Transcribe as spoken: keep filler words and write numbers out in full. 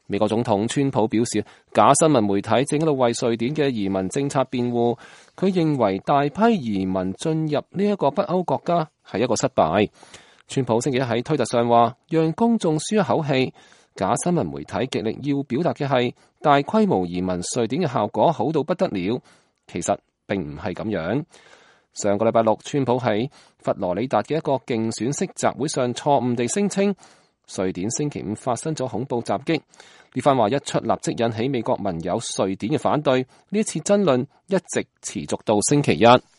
美國總統川普表示，假新聞媒體正喺度為瑞典嘅移民政策辯護。佢認為大批移民進入呢一個北歐國家係一個失敗。川普星期一喺推特上話，讓公眾舒一口氣。假新聞媒體極力要表達嘅係大規模移民瑞典嘅效果好到不得了，其實並唔係咁樣。上個禮拜六，川普喺佛羅里達嘅一個競選式集會上錯誤地聲稱，瑞典星期五發生咗恐怖襲擊。呢番話一出，立即引起美國盟友瑞典嘅反對。呢次爭論一直持續到星期一。